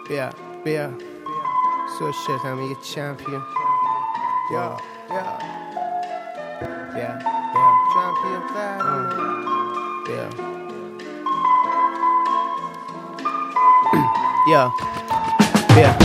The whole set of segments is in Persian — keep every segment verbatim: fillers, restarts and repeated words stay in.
بیا بیا سوشت هم یه چمپیون بیا بیا بیا بیا چمپیون فرمان بیا یا بیا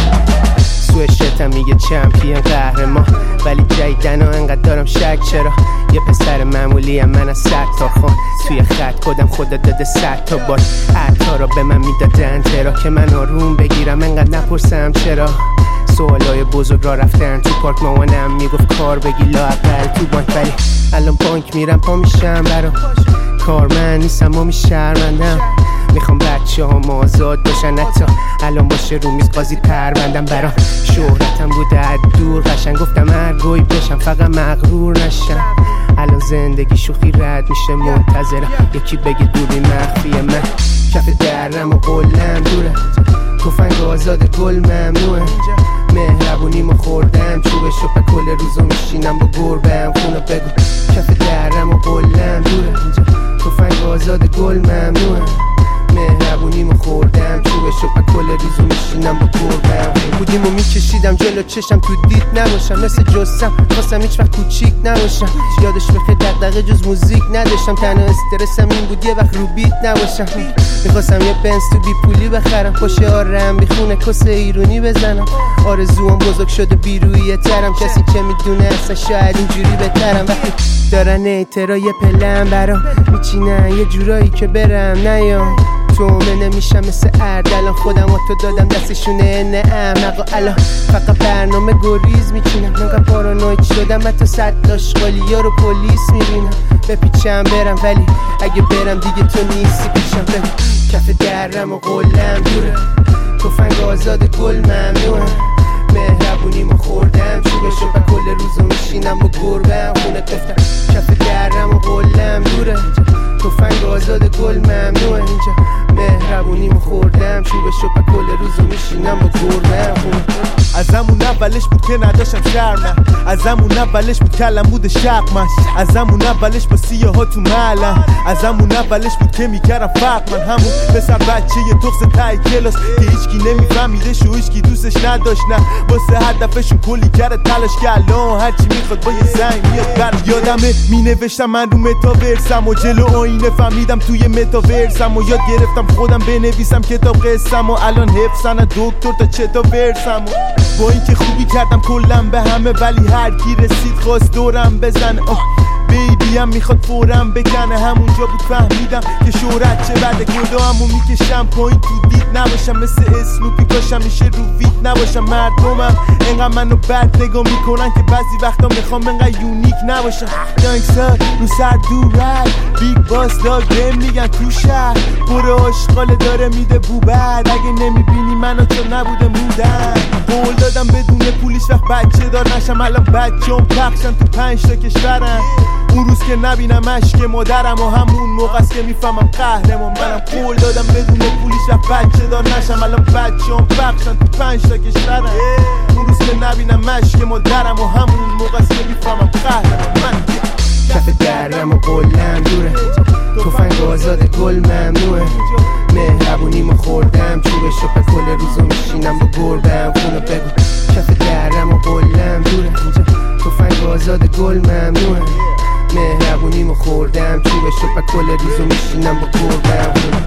سوشت هم یه چمپیون قهرمان، ولی جایدن و انقدر دارم شک چرا یه پسر معمولی هم من از صد تا خون توی خط کدم خدا داده صد تا بار عطا را به من میدادن ترا که من آروم بگیرم انقدر نپرسم چرا. سوالای بزرگ را رفتن تو پارک، مامانم میگفت کار بگی لااقل تو بانک، ولی الان بانک میرم پا میشم برا کار من نیستم و میشرمندم. میخوام بچه ها آزاد باشن، حتی الان باشه رو میز قاضی پروندم برا شهرتم بوده از دور قشنگ گفتم هر گوی بشم فقط مغرور نشم. الان زندگی شوخی رد میشه منتظرم یکی بگه دوری مخفی من کف درم و قلم دوره تفنگ آزاد گل ممنوعه مهربونیمو خوردم چوبشو پا کل روزو میشینم با گربم خونو بگو کف درم و قلم دوره تفنگ آزاد گل ممنوعه مهربونیمو خوردم چوبشو پا کل روزو میشینم با گربم بودیمو میکشیدم جلو چشم تو دید نباشم مثل جسم خواستم هیچ وقت کوچیک نباشم یادش بخیر دغدغه جز موزیک نداشتم تنها استرسم این بود یه وقت رو بیت نباشم میخواستم یه بنز تو بی پولی بخرم خوش آرم بیخونه کس ایرونی بزنم آرزوام بزرگ شده بیرویه ترم کسی که میدونه اصلا شاید اینجوری بهترم وقتی دارن ایترا یه پلم برام میچینن یه جورایی که برم نیام تومه نمیشم مثل اردلان خودم و تو دادم دستشونه نه احمقا الان فقط برنامه گریز میکنم نگم پارانوید شدم و تو صد داشقالی ها رو پلیس میبینم بپیچم برم ولی اگه برم دیگه تو نیستی پیشم بگو کف درم و قلم دوره تفنگ آزاد گل ممنوعه مهربونیمو خوردم چوبشو پا کل روزو میشینم با گربم خونه گفتم کف درم و قلم دوره تفنگ آزاد گل ممنوعه اینجا مهربونیمو خوردم چوبشو پا کل روزو میشینم با گربم خونه از همون اولش بود که نداشتم شرم از همون اولش بود کلم بود شق من از همون اولش با سیاه ها تو ملم از همون اولش بود که میکردم فرق من همون پسر بچه یه تخص تای کلاس که هیچکی نمیفهمیدش و هیچکی دوستش نداشت نه واسه هدفشون کلی کرده تلاش که الان هرچی میخواد با یه زنگ میاد برم یادمه مینوشتم من رو متاورسم و جلو آینه فهمیدم توی متاورسم و یاد گرفتم خودم بنویسم کتاب قصم و الان حفظن دکتر تا چتا ورسم و با اینکه خوبی کردم کلم به همه ولی هر کی رسید خواست دورم بزنه بیبی هم میخواد فورم بکنه همونجا بود فهمیدم که شهرت چه بده کدامو میکشم پایین تو دید نباشم مثل اسنوپی کاشم میشه رو ویت نباشم مردمم انقدر منو بد نگاه میکنن که بعضی وقتا میخوام انقدر یونیک نباشم گنگستر رو سر دور رد بیگ باس داگ بهم میگن تو شهر برو آشغاله داره میده بوبد اگه نمیبینی منو تو نبوده مودن قول دادم بدون پولیش وقت بچه دار نشم الان بچه هم پخشن تو پنج تا کشورم اون روز که نبینم عشق مادرم و همون موقع است که میفهمم قهرمان منم قول دادم بدون پولیش وقت بچه دار نشم الان بچه هم پخشن تو پنج تا کشورم اون روز که نبینم عشق مادرم و همون موقع است که میفهمم قهرمان من کف درم و قلم دوره تفنگ آزاد گل ممنوعه مهربونیمو خوردم چوبشو پا کل روزو میشینم با گربم خونو بگو کف درم و قلم دوره تفنگ آزاد گل ممنوعه مهربونیمو خوردم چوبشو پا کل روزو میشینم با گربم